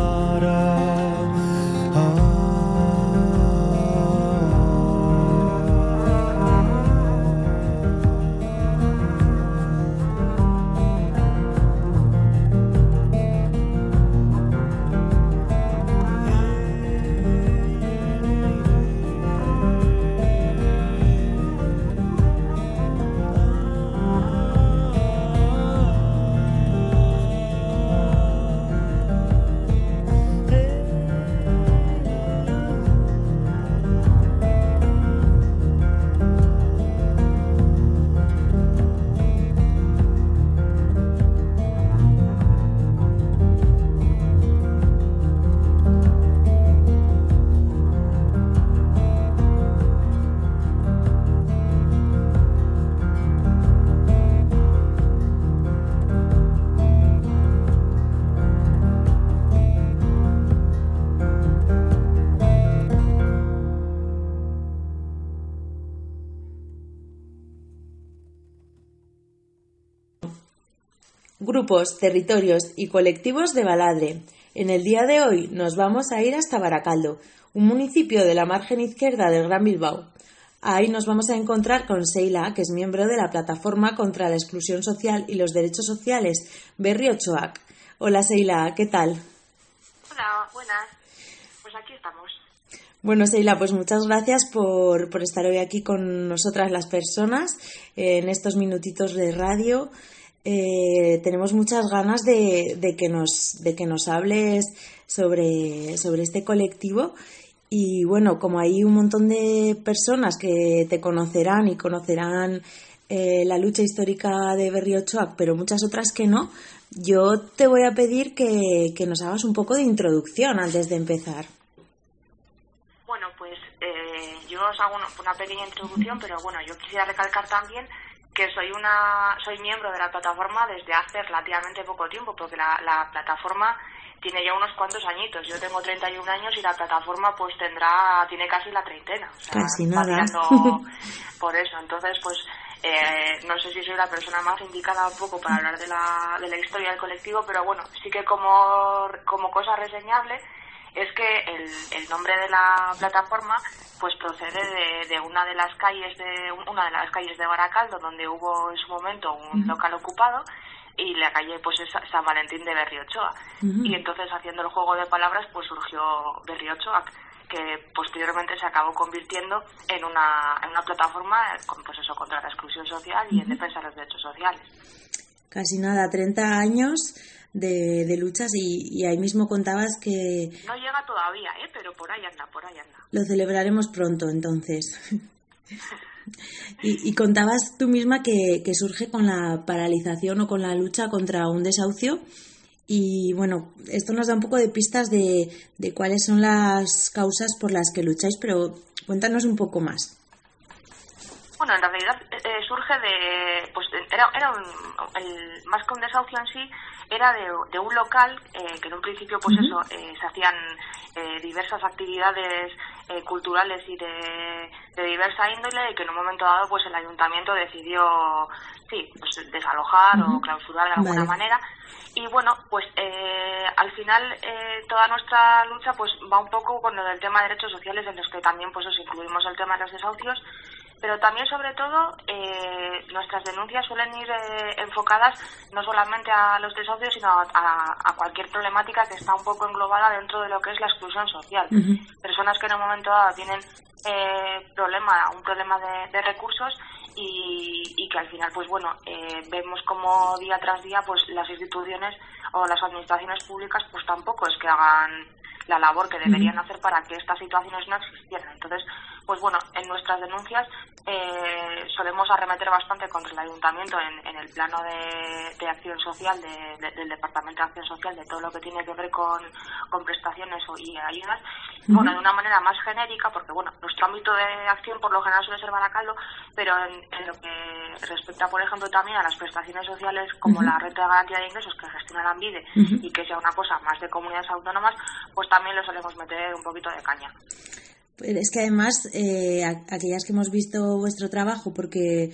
Grupos, territorios y colectivos de Baladre. En el día de hoy nos vamos a ir hasta Baracaldo, un municipio de la margen izquierda del Gran Bilbao. Ahí nos vamos a encontrar con Seila, que es miembro de la Plataforma contra la Exclusión Social y los Derechos Sociales, Berriotxoak. Hola Seila, ¿qué tal? Hola, buenas. Pues aquí estamos. Bueno, Seila, pues muchas gracias por, por estar hoy aquí con nosotras las personas eh, en estos minutitos de radio. Eh, tenemos muchas ganas de, de, que nos, de que nos hables sobre, sobre este colectivo y bueno, como hay un montón de personas que te conocerán y conocerán eh, la lucha histórica de Berriotxoak, pero muchas otras que no, yo te voy a pedir que, que nos hagas un poco de introducción antes de empezar. Bueno, pues eh, yo os hago una, una pequeña introducción, pero bueno, yo quisiera recalcar también que soy una soy miembro de la plataforma desde hace relativamente poco tiempo, porque la, la plataforma tiene ya unos cuantos añitos. Yo tengo treinta y un años y la plataforma pues tendrá tiene casi la treintena. O sea, casi nada. Por eso, entonces pues eh, no sé si soy la persona más indicada un poco para hablar de la, de la historia del colectivo, pero bueno, sí que como, como cosa reseñable es que el, el nombre de la plataforma pues procede de, de una de las calles de una de las calles de Baracaldo, donde hubo en su momento un uh-huh. local ocupado, y la calle pues es San Valentín de Berriotxoa. Uh-huh. Y entonces, haciendo el juego de palabras, pues surgió Berriotxoak, que posteriormente se acabó convirtiendo en una en una plataforma pues eso, contra la exclusión social y uh-huh. en defensa de los derechos sociales. Casi nada, treinta años de, de luchas y, y ahí mismo contabas que... No llega todavía, ¿eh? Pero por ahí anda, por ahí anda. Lo celebraremos pronto, entonces. y, y contabas tú misma que, que surge con la paralización o con la lucha contra un desahucio. Y bueno, esto nos da un poco de pistas de, de cuáles son las causas por las que lucháis, pero cuéntanos un poco más. Bueno, en realidad eh, surge de, pues era, era un, el, más que un desahucio en sí, era de, de un local eh, que en un principio, pues uh-huh. eso, eh, se hacían eh, diversas actividades eh, culturales y de, de diversa índole, y que en un momento dado, pues el ayuntamiento decidió, sí, pues desalojar uh-huh. o clausurar de alguna vale. manera. Y bueno, pues eh, al final eh, toda nuestra lucha pues va un poco con lo del tema de derechos sociales, en los que también pues os incluimos el tema de los desahucios, pero también sobre todo eh, nuestras denuncias suelen ir eh, enfocadas no solamente a los desahucios, sino a, a, a cualquier problemática que está un poco englobada dentro de lo que es la exclusión social. Uh-huh. Personas que en un momento dado tienen eh, problema, un problema de, de recursos y, y que al final pues bueno eh, vemos como día tras día pues las instituciones o las administraciones públicas pues tampoco es que hagan la labor que deberían uh-huh. hacer para que estas situaciones no existieran. Entonces pues bueno, en nuestras denuncias eh, solemos arremeter bastante contra el ayuntamiento en, en el plano de, de acción social, de, de, del Departamento de Acción Social, de todo lo que tiene que ver con, con prestaciones y ayudas, uh-huh. bueno, de una manera más genérica, porque bueno, nuestro ámbito de acción por lo general suele ser Baracaldo, pero en, en lo que respecta, por ejemplo, también a las prestaciones sociales como uh-huh. la renta de garantía de ingresos que gestiona la ANVIDE uh-huh. y que sea una cosa más de comunidades autónomas, pues también le solemos meter un poquito de caña. Es que además, eh, aquellas que hemos visto vuestro trabajo, porque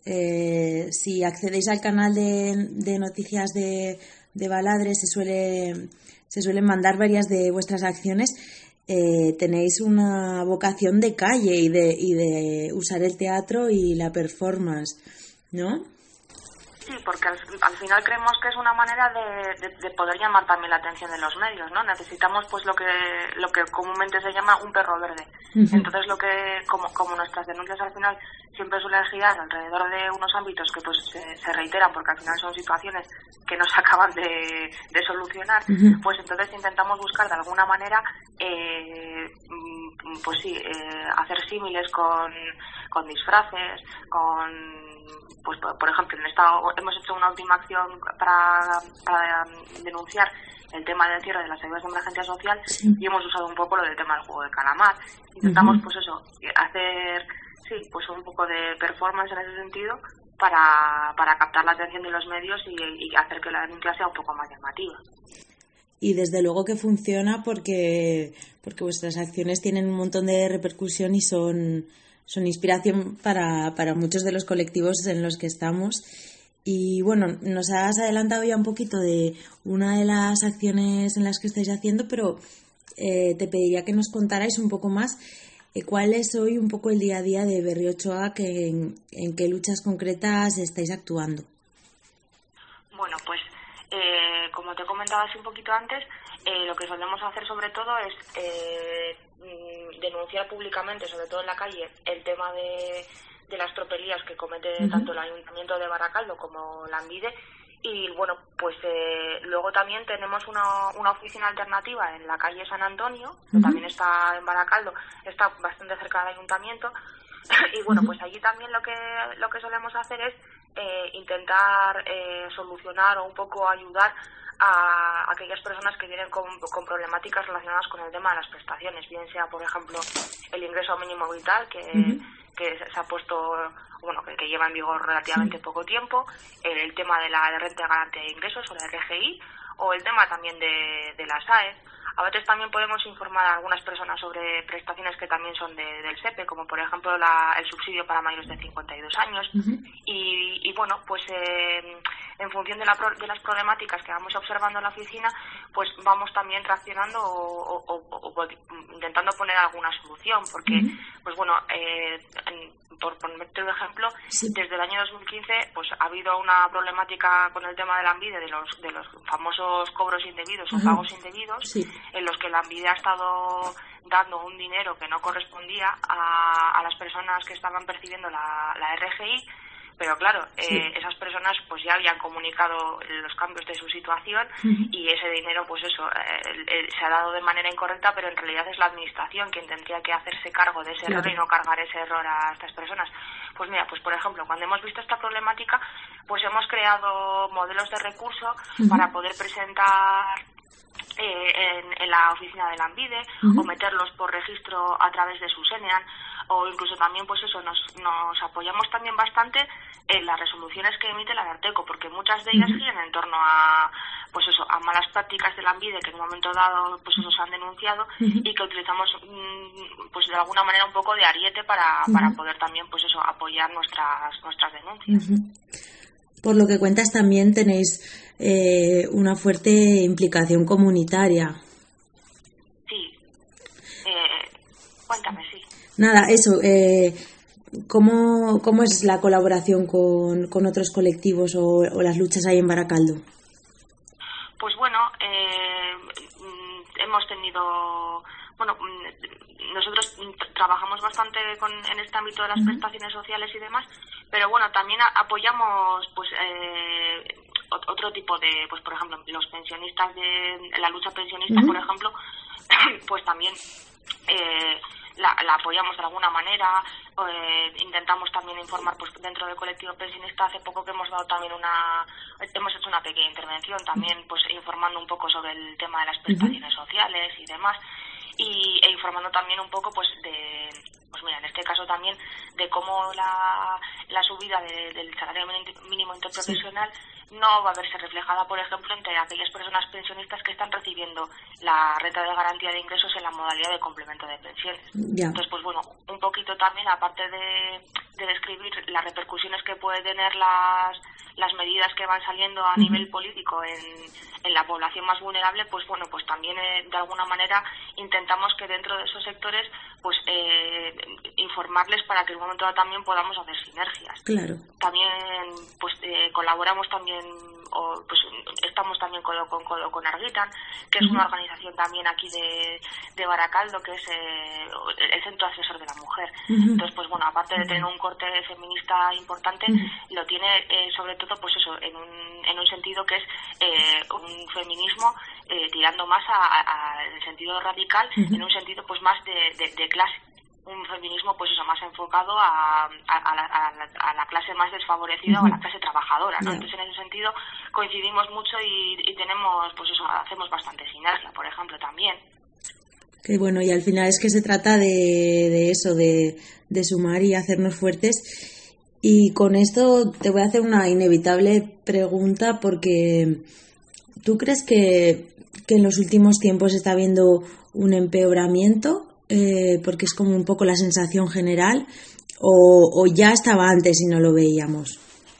eh, si accedéis al canal de, de noticias de, de Baladre, se suele se suelen mandar varias de vuestras acciones. Eh, tenéis una vocación de calle y de, y de usar el teatro y la performance, ¿no? Sí, porque al, al final creemos que es una manera de, de, de poder llamar también la atención de los medios, ¿no? Necesitamos pues lo que lo que comúnmente se llama un perro verde. Uh-huh. Entonces lo que como como nuestras denuncias al final siempre suelen girar alrededor de unos ámbitos que pues se, se reiteran porque al final son situaciones que no se acaban de, de solucionar, uh-huh. pues entonces intentamos buscar de alguna manera eh, pues sí, eh, hacer símiles con, con disfraces, con pues por ejemplo en esta hemos hecho una última acción para, para denunciar el tema del cierre de las ayudas de emergencia social sí. y hemos usado un poco lo del tema del juego de calamar. Intentamos uh-huh. pues eso, hacer sí, pues un poco de performance en ese sentido para, para captar la atención de los medios y, y hacer que la denuncia sea un poco más llamativa. Y desde luego que funciona porque porque vuestras acciones tienen un montón de repercusión y son son inspiración para, para muchos de los colectivos en los que estamos. Y bueno, nos has adelantado ya un poquito de una de las acciones en las que estáis haciendo, pero eh, te pediría que nos contarais un poco más eh, cuál es hoy un poco el día a día de Berriochoa, que en, en qué luchas concretas estáis actuando. Bueno, pues eh, como te comentaba así un poquito antes, eh, lo que solemos hacer sobre todo es eh, denunciar públicamente, sobre todo en la calle, el tema de, de las tropelías que comete uh-huh. tanto el Ayuntamiento de Baracaldo como la ANVIDE. Y bueno, pues eh, luego también tenemos una, una oficina alternativa en la calle San Antonio, que uh-huh. también está en Baracaldo, está bastante cerca del Ayuntamiento. Y bueno, uh-huh. pues allí también lo que lo que solemos hacer es eh, intentar eh, solucionar o un poco ayudar a aquellas personas que vienen con, con problemáticas relacionadas con el tema de las prestaciones, bien sea, por ejemplo, el ingreso mínimo vital, que, uh-huh. que se ha puesto, bueno, que, que lleva en vigor relativamente sí. poco tiempo, el, el tema de la de renta de garantía de ingresos o la R G I, o el tema también de, de las A E S. A veces también podemos informar a algunas personas sobre prestaciones que también son de, del S E P E, como por ejemplo la, el subsidio para mayores de cincuenta y dos años. Uh-huh. Y, y bueno, pues eh, en función de, la, de las problemáticas que vamos observando en la oficina, pues vamos también reaccionando o, o, o, o intentando poner alguna solución, porque, uh-huh. pues bueno, eh, en, por ponerte un ejemplo, sí. desde el año dos mil quince pues ha habido una problemática con el tema de la ANVIDE, de los de los famosos cobros indebidos uh-huh. o pagos indebidos, sí. en los que la ANVIDE ha estado dando un dinero que no correspondía a, a las personas que estaban percibiendo la, la R G I. Pero claro, sí. eh, esas personas pues ya habían comunicado los cambios de su situación uh-huh. y ese dinero pues eso eh, eh, se ha dado de manera incorrecta, pero en realidad es la administración quien tendría que hacerse cargo de ese claro. error y no cargar ese error a estas personas. Pues mira, pues por ejemplo, cuando hemos visto esta problemática, pues hemos creado modelos de recurso uh-huh. para poder presentar eh, en, en la oficina de la ANVIDE uh-huh. o meterlos por registro a través de su SENEAN, o incluso también pues eso nos, nos apoyamos también bastante en las resoluciones que emite la Ararteko, porque muchas de ellas uh-huh. giran en torno a pues eso a malas prácticas de la ANVIDE que en un momento dado pues eso se han denunciado uh-huh. y que utilizamos pues de alguna manera un poco de ariete para, uh-huh. para poder también pues eso apoyar nuestras nuestras denuncias. Uh-huh. Por lo que cuentas también tenéis eh, una fuerte implicación comunitaria. Sí. Eh, cuéntame, sí. Nada, eso, eh, ¿cómo, ¿cómo es la colaboración con, con otros colectivos o, o las luchas ahí en Baracaldo? Pues bueno, eh, hemos tenido, bueno, nosotros trabajamos bastante con, en este ámbito de las uh-huh. prestaciones sociales y demás, pero bueno, también apoyamos pues eh, otro tipo de, pues por ejemplo, los pensionistas de la lucha pensionista, uh-huh. por ejemplo, pues también... Eh, la, la apoyamos de alguna manera, eh, intentamos también informar pues dentro del colectivo pensionista. Hace poco que hemos dado también una, hemos hecho una pequeña intervención también pues informando un poco sobre el tema de las prestaciones uh-huh. sociales y demás, y e informando también un poco pues de, pues mira, en este caso también de cómo la, la subida de, del salario mínimo interprofesional sí. no va a verse reflejada, por ejemplo, entre aquellas personas pensionistas que están recibiendo la renta de garantía de ingresos en la modalidad de complemento de pensiones. Yeah. Entonces, pues bueno, un poquito también, aparte de, de describir las repercusiones que puede tener las, las medidas que van saliendo a uh-huh. nivel político en, en la población más vulnerable, pues bueno, pues también eh, de alguna manera intentamos que dentro de esos sectores pues eh, informarles para que en un momento dado también podamos hacer sinergias. Claro. También pues eh, colaboramos también o pues estamos también codo con codo con Argitan, que es uh-huh. una organización también aquí de, de Baracaldo, que es eh, el Centro Asesor de la Mujer. Uh-huh. Entonces, pues bueno, aparte de tener un corte feminista importante, uh-huh. lo tiene eh, sobre todo pues eso, en un, en un sentido que es eh, un feminismo eh, tirando más a, a, en el sentido radical, uh-huh. en un sentido pues más de, de, de clase. Un feminismo pues eso más enfocado a, a, a, la, a, la, a la clase más desfavorecida uh-huh. o a la clase trabajadora, ¿no? Yeah. Entonces en ese sentido coincidimos mucho y, y tenemos pues eso, hacemos bastante sinergia, por ejemplo, también. Qué bueno, y al final es que se trata de, de eso, de, de sumar y hacernos fuertes. Y con esto te voy a hacer una inevitable pregunta, porque ¿tú crees que, que en los últimos tiempos está habiendo un empeoramiento? Eh, porque es como un poco la sensación general, o, o ya estaba antes y no lo veíamos.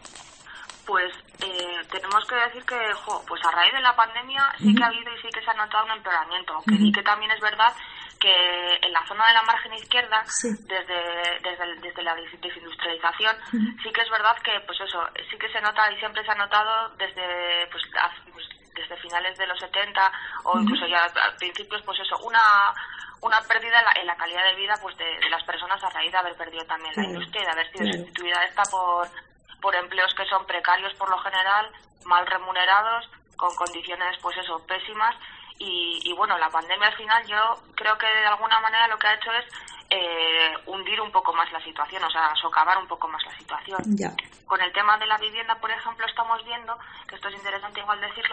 Pues eh, tenemos que decir que jo, pues a raíz de la pandemia sí uh-huh. que ha habido y sí que se ha notado un empeoramiento, aunque uh-huh. sí que también es verdad que en la zona de la margen izquierda, sí. desde, desde, desde la desindustrialización, uh-huh. sí que es verdad que pues eso, sí que se nota y siempre se ha notado desde pues, a, pues desde finales de los setenta o uh-huh. incluso ya a principios, pues eso, una una pérdida en la, en la calidad de vida pues de, de las personas a raíz de haber perdido también claro. la industria y de haber sido claro. sustituida esta por, por empleos que son precarios por lo general, mal remunerados, con condiciones pues eso, pésimas. Y, y bueno, la pandemia al final yo creo que de alguna manera lo que ha hecho es eh, hundir un poco más la situación, o sea, socavar un poco más la situación. Ya. Con el tema de la vivienda, por ejemplo, estamos viendo, que esto es interesante igual decirlo,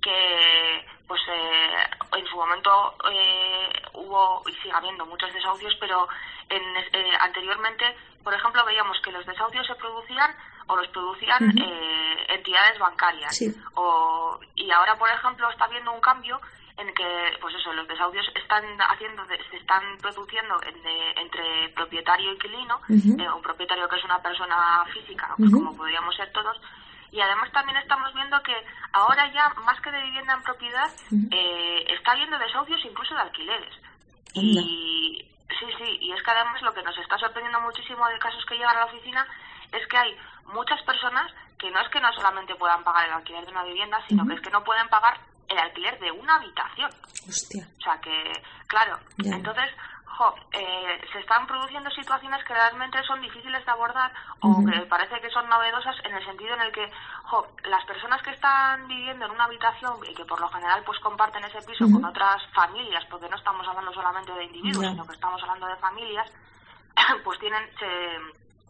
que pues eh, en su momento eh, hubo y sigue habiendo muchos desahucios, pero en, eh, anteriormente, por ejemplo, veíamos que los desahucios se producían o los producían uh-huh. eh, entidades bancarias. Sí. O, y ahora, por ejemplo, está habiendo un cambio en que, pues eso, los desahucios están haciendo, se están produciendo en, de, entre propietario y inquilino, uh-huh. eh, un propietario que es una persona física, pues uh-huh. como podríamos ser todos, y además también estamos viendo que ahora ya, más que de vivienda en propiedad, uh-huh. eh, está habiendo desahucios incluso de alquileres. Uh-huh. Y sí, sí, y es que además lo que nos está sorprendiendo muchísimo de casos que llegan a la oficina es que hay muchas personas que no es que no solamente puedan pagar el alquiler de una vivienda, sino uh-huh. que es que no pueden pagar el alquiler de una habitación. Hostia. O sea que, claro, ya. entonces, jo, eh, se están produciendo situaciones que realmente son difíciles de abordar uh-huh. o que parece que son novedosas en el sentido en el que, jo, las personas que están viviendo en una habitación y que por lo general pues comparten ese piso uh-huh. con otras familias, porque no estamos hablando solamente de individuos, yeah. sino que estamos hablando de familias, pues tienen, se,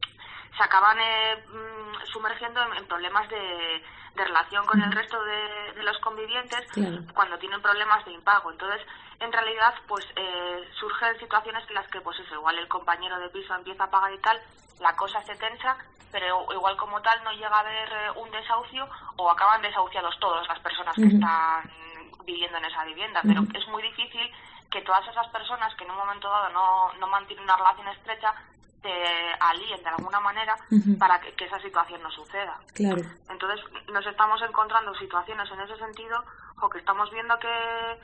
se acaban eh, sumergiendo en, en problemas de de relación con el resto de, de los convivientes claro. cuando tienen problemas de impago. Entonces, en realidad, pues eh, surgen situaciones en las que, pues eso, igual el compañero de piso empieza a pagar y tal, la cosa se tensa, pero igual como tal no llega a haber eh, un desahucio o acaban desahuciados todas las personas que uh-huh. están viviendo en esa vivienda. Uh-huh. Pero es muy difícil que todas esas personas que en un momento dado no, no mantienen una relación estrecha se alíen de alguna manera uh-huh. para que, que esa situación no suceda. Claro. Entonces nos estamos encontrando situaciones en ese sentido o que estamos viendo que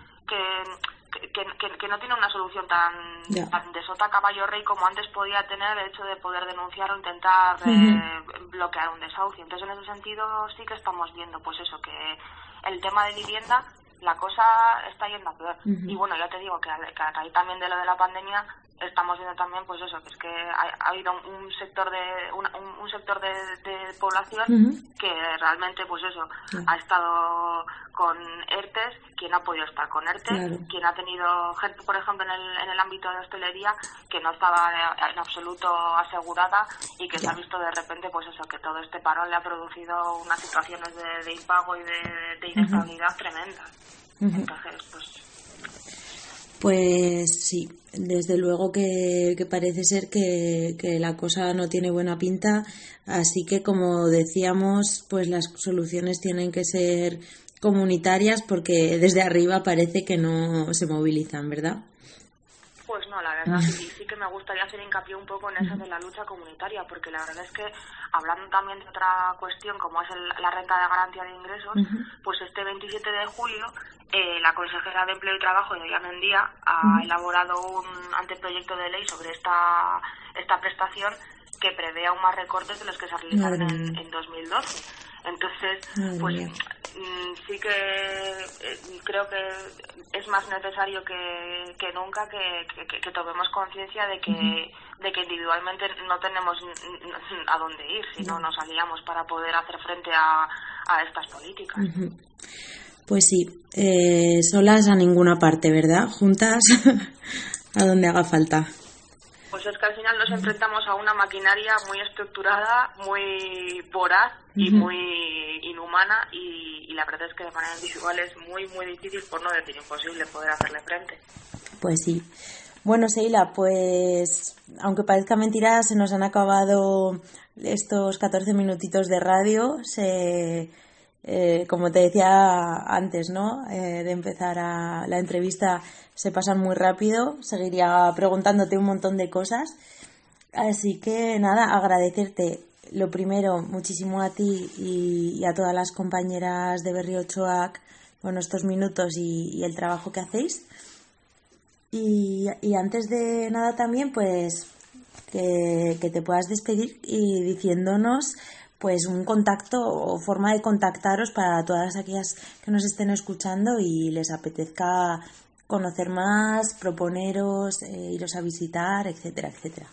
que, que, que, que no tiene una solución tan, yeah. tan de sota caballo rey como antes podía tener el hecho de poder denunciar o intentar uh-huh. eh, bloquear un desahucio. Entonces en ese sentido sí que estamos viendo pues eso, que el tema de vivienda la cosa está yendo a peor. Uh-huh. Y bueno, ya te digo que a, que a raíz también de lo de la pandemia estamos viendo también pues eso, que es que ha, ha habido un sector de un, un sector de, de población uh-huh. que realmente pues eso claro. ha estado con ERTES, quien ha podido estar con ERTES, claro. quien ha tenido gente, por ejemplo, en el, en el ámbito de hostelería que no estaba en absoluto asegurada y que claro. se ha visto de repente pues eso, que todo este parón le ha producido unas situaciones de, de impago y de, de inestabilidad uh-huh. tremendas. Uh-huh. Entonces, pues Pues sí, desde luego que, que parece ser que, que la cosa no tiene buena pinta, así que como decíamos, pues las soluciones tienen que ser comunitarias porque desde arriba parece que no se movilizan, ¿verdad? Pues no, la verdad sí, sí que me gustaría hacer hincapié un poco en eso de la lucha comunitaria, porque la verdad es que hablando también de otra cuestión como es el, la renta de garantía de ingresos, uh-huh. pues este veintisiete de julio eh, la consejera de Empleo y Trabajo, Idoia Mendia, ha uh-huh. elaborado un anteproyecto de ley sobre esta esta prestación que prevé aún más recortes de los que se realizaron en, en dos mil doce. Entonces, Madre pues mía. sí que eh, creo que es más necesario que, que nunca que, que, que tomemos conciencia de que uh-huh. de que individualmente no tenemos a dónde ir si no nos aliamos para poder hacer frente a, a estas políticas. Uh-huh. Pues sí, eh, solas a ninguna parte, ¿verdad? Juntas a donde haga falta. Pues es que al final nos enfrentamos a una maquinaria muy estructurada, muy voraz y uh-huh. muy inhumana y, y la verdad es que de manera individual es muy, muy difícil, por no decir imposible, poder hacerle frente. Pues sí. Bueno, Seila, pues aunque parezca mentira, se nos han acabado estos catorce minutitos de radio. Se... Eh, como te decía antes, ¿no? Eh, de empezar a la entrevista se pasan muy rápido, seguiría preguntándote un montón de cosas, así que nada, agradecerte lo primero muchísimo a ti y, y a todas las compañeras de Berriotxoak, bueno, estos minutos y, y el trabajo que hacéis y, y antes de nada también pues que, que te puedas despedir y diciéndonos pues un contacto o forma de contactaros para todas aquellas que nos estén escuchando y les apetezca conocer más, proponeros, eh, iros a visitar, etcétera, etcétera.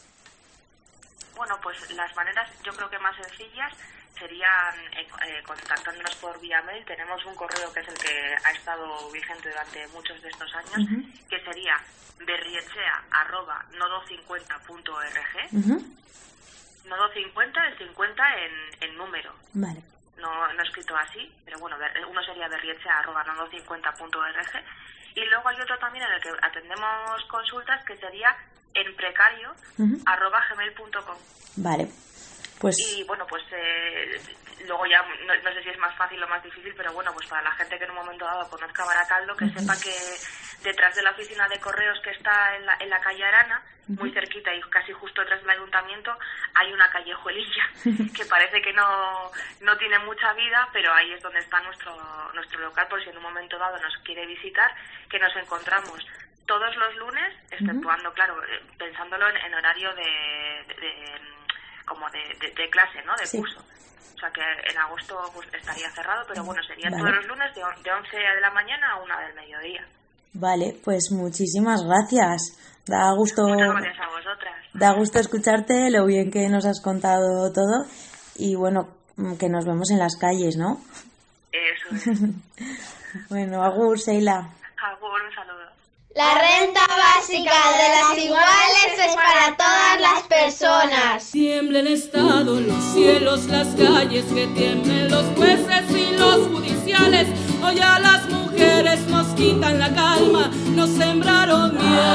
Bueno, pues las maneras yo creo que más sencillas serían eh, eh, contactándonos por vía mail. Tenemos un correo que es el que ha estado vigente durante muchos de estos años, uh-huh. que sería berrietxea arroba nodo cincuenta punto org. Uh-huh. Nodo cincuenta, el cincuenta en, en número. Vale. No, no escrito así, pero bueno, uno sería berrietxea arroba nodo cincuenta punto org. Y luego hay otro también en el que atendemos consultas que sería en precario uh-huh. arroba gmail punto com. Vale. Pues... Y bueno, pues eh, luego ya no, no sé si es más fácil o más difícil, pero bueno, pues para la gente que en un momento dado conozca Baracaldo, que uh-huh. sepa que detrás de la oficina de correos que está en la, en la calle Arana, uh-huh. muy cerquita y casi justo detrás del ayuntamiento, hay una callejuelilla que parece que no, no tiene mucha vida, pero ahí es donde está nuestro, nuestro local, por si en un momento dado nos quiere visitar, que nos encontramos todos los lunes, exceptuando, uh-huh. claro, pensándolo en, en horario de... de, de como de, de, de clase, ¿no? De sí. curso. O sea que en agosto pues, estaría cerrado, pero bueno, sería vale. todos los lunes de, de once de la mañana a una del mediodía. Vale, pues muchísimas gracias. Da gusto... Muchas gracias a vosotras. Da gusto escucharte, lo bien que nos has contado todo y bueno, que nos vemos en las calles, ¿no? Eso es. Bueno, agur, Seila. Agur, un saludo. La renta básica de las iguales es para todas las personas. Tiembla el Estado, los cielos, las calles, que tiemblen los jueces y los judiciales. Hoy a las mujeres nos quitan la calma, nos sembraron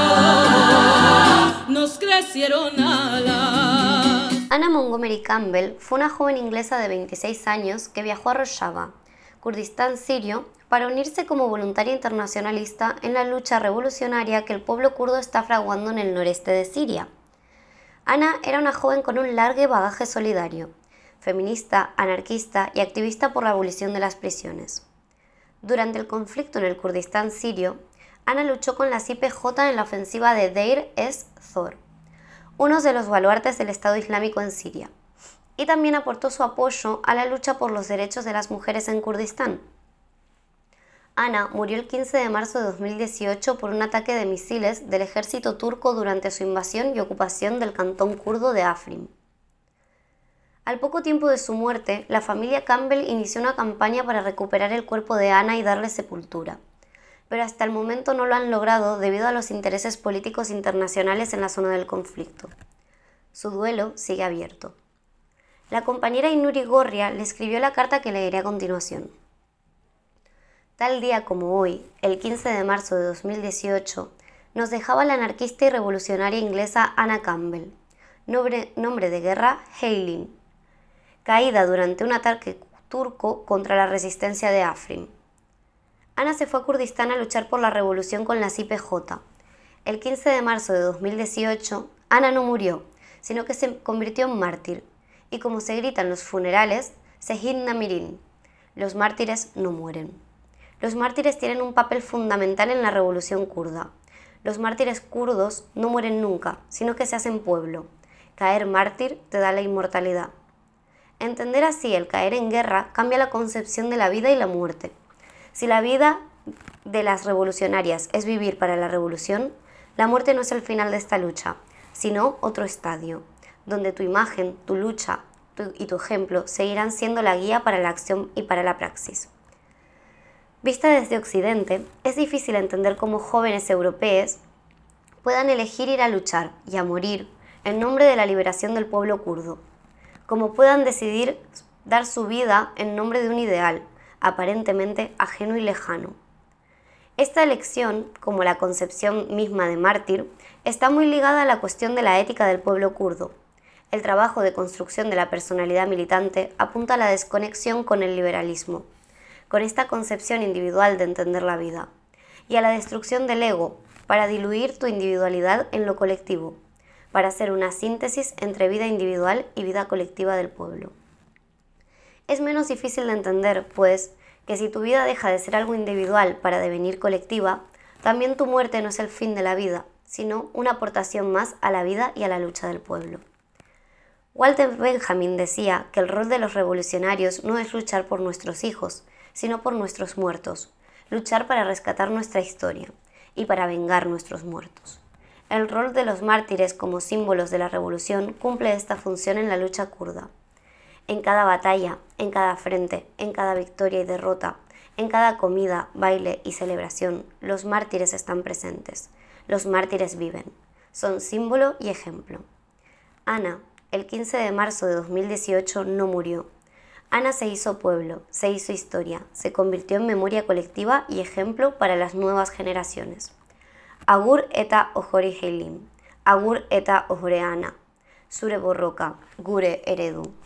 miedo, nos crecieron alas. Anna Montgomery Campbell fue una joven inglesa de veintiséis años que viajó a Rojava, Kurdistán sirio, para unirse como voluntaria internacionalista en la lucha revolucionaria que el pueblo kurdo está fraguando en el noreste de Siria. Ana era una joven con un largo bagaje solidario, feminista, anarquista y activista por la abolición de las prisiones. Durante el conflicto en el Kurdistán sirio, Ana luchó con las I P J en la ofensiva de Deir ez-Zor, uno de los baluartes del Estado Islámico en Siria, y también aportó su apoyo a la lucha por los derechos de las mujeres en Kurdistán. Ana murió el quince de marzo de dos mil dieciocho por un ataque de misiles del ejército turco durante su invasión y ocupación del cantón kurdo de Afrin. Al poco tiempo de su muerte, la familia Campbell inició una campaña para recuperar el cuerpo de Ana y darle sepultura, pero hasta el momento no lo han logrado debido a los intereses políticos internacionales en la zona del conflicto. Su duelo sigue abierto. La compañera Inuri Gorria le escribió la carta que leeré a continuación. Tal día como hoy, el quince de marzo de dos mil dieciocho, nos dejaba la anarquista y revolucionaria inglesa Anna Campbell, nombre, nombre de guerra Heylin, caída durante un ataque turco contra la resistencia de Afrin. Ana se fue a Kurdistán a luchar por la revolución con las I P J. El quince de marzo de dos mil dieciocho, Ana no murió, sino que se convirtió en mártir, y como se grita en los funerales, Sehid Namirin, los mártires no mueren. Los mártires tienen un papel fundamental en la revolución kurda. Los mártires kurdos no mueren nunca, sino que se hacen pueblo. Caer mártir te da la inmortalidad. Entender así el caer en guerra cambia la concepción de la vida y la muerte. Si la vida de las revolucionarias es vivir para la revolución, la muerte no es el final de esta lucha, sino otro estadio, donde tu imagen, tu lucha tu, y tu ejemplo seguirán siendo la guía para la acción y para la praxis. Vista desde Occidente, es difícil entender cómo jóvenes europeos puedan elegir ir a luchar y a morir en nombre de la liberación del pueblo kurdo, cómo puedan decidir dar su vida en nombre de un ideal, aparentemente ajeno y lejano. Esta elección, como la concepción misma de mártir, está muy ligada a la cuestión de la ética del pueblo kurdo. El trabajo de construcción de la personalidad militante apunta a la desconexión con el liberalismo, con esta concepción individual de entender la vida, y a la destrucción del ego, para diluir tu individualidad en lo colectivo, para hacer una síntesis entre vida individual y vida colectiva del pueblo. Es menos difícil de entender, pues, que si tu vida deja de ser algo individual para devenir colectiva, también tu muerte no es el fin de la vida, sino una aportación más a la vida y a la lucha del pueblo. Walter Benjamin decía que el rol de los revolucionarios no es luchar por nuestros hijos, sino por nuestros muertos, luchar para rescatar nuestra historia y para vengar nuestros muertos. El rol de los mártires como símbolos de la revolución cumple esta función en la lucha kurda. En cada batalla, en cada frente, en cada victoria y derrota, en cada comida, baile y celebración, los mártires están presentes. Los mártires viven. Son símbolo y ejemplo. Ana, el quince de marzo de dos mil dieciocho, no murió. Ana se hizo pueblo, se hizo historia, se convirtió en memoria colectiva y ejemplo para las nuevas generaciones. Agur eta ohori Heylin, agur eta ohore Ana, zure borroka, gure eredu.